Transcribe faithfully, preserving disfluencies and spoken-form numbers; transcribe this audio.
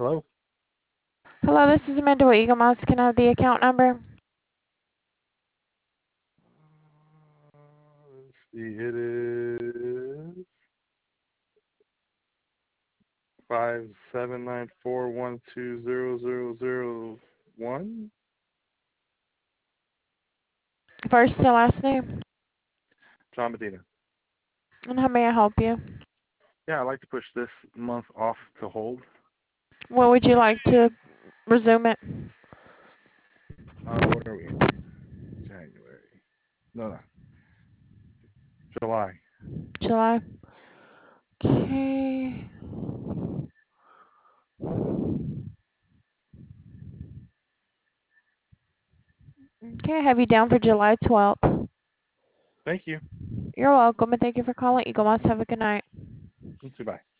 Hello? Hello, this is Amanda with Eagle Moss. Can I have the account number? Uh, let's see, it is five seven nine four one two zero zero zero one. First and last name. John Medina. And how may I help you? Yeah, I'd like to push this month off to hold. When would you like to resume it? Uh, what are we in? January. No, no. July. July. Okay. Okay, I have you down for July twelfth. Thank you. You're welcome, and thank you for calling Eagle Moss. Have a good night. You too, bye.